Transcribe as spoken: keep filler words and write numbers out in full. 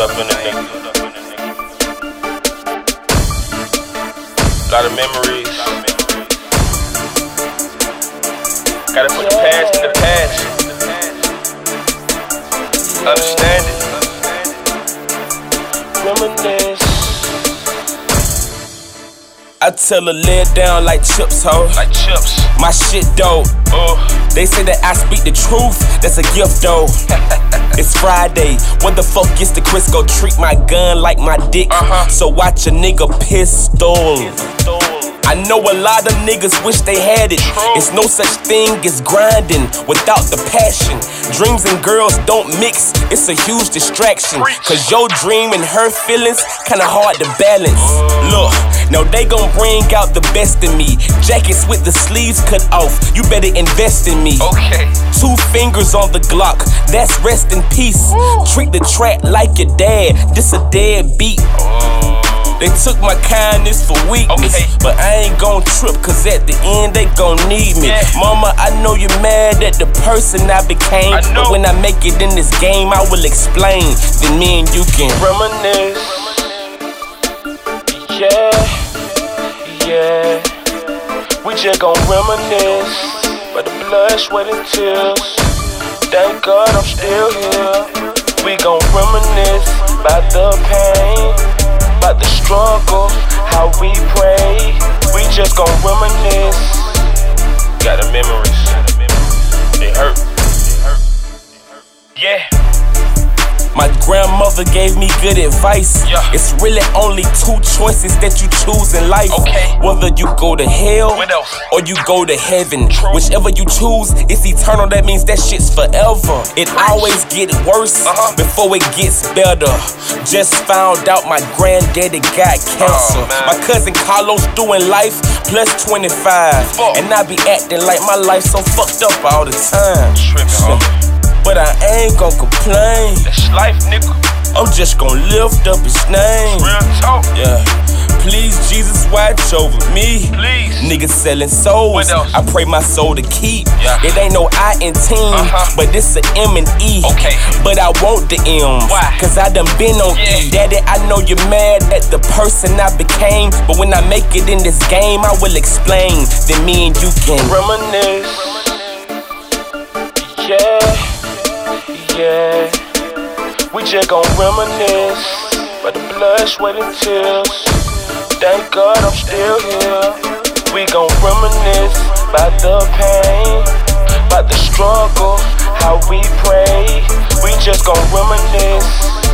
up in the nigga. Lot of memories. Gotta put the past in the past. Understand it. Reminisce. I tell her lay it down like chips, ho. Like chips. My shit dope. Oh. They say that I speak the truth, that's a gift though. It's Friday, what the fuck is the Crisco? Treat my gun like my dick, uh-huh. So watch a nigga pistol. pistol. I know a lot of niggas wish they had it. True. It's no such thing as grinding without the passion. Dreams and girls don't mix, it's a huge distraction. Cause your dream and her feelings kinda hard to balance. Look, now they gon' bring out the best in me. Jackets with the sleeves cut off, you better invest in me. Okay. Two fingers on the Glock, that's rest in peace. Ooh. Treat the track like your dad, this a dead beat. Oh. They took my kindness for weakness, okay. But I ain't gon' trip, cause at the end they gon' need me. Yeah. Mama, I know you're mad at the person I became, I know. but when I make it in this game, I will explain. Then me and you can reminisce. Yeah, yeah. We just gon' reminisce. By the blood, sweat, and tears. Thank God I'm still here. We gon' reminisce by the pain. About the struggle, how we pray. We just gon' reminisce. Got the memories. They hurt. Yeah. My grandmother gave me good advice. Yeah. It's really only two choices that you choose in life. Okay. Whether you go to hell What else? or you go to heaven. True. Whichever you choose, it's eternal. That means that shit's forever. It always get worse uh-huh. before it gets better. Just found out my granddaddy got cancer. Oh, my cousin Carlos doing life plus twenty-five. Fuck. And I be acting like my life so fucked up all the time. Trippin', homie. But I ain't gon' complain. That's life, nigga. I'm just gon' lift up his name. Real talk. Yeah. Please, Jesus, watch over me. Please. Niggas selling souls. What else? I pray my soul to keep. Yeah. It ain't no I in team, Uh-huh. but this a M and E. Okay. But I want the M's. Why? Cause I done been on Yeah. E. Daddy, I know you're mad at the person I became, but when I make it in this game, I will explain. Then me and you can reminisce. Yeah. Yeah, we just gon' reminisce by the blood, sweat, and tears. Thank God I'm still here. We gon' reminisce by the pain, by the struggle, how we pray. We just gon' reminisce.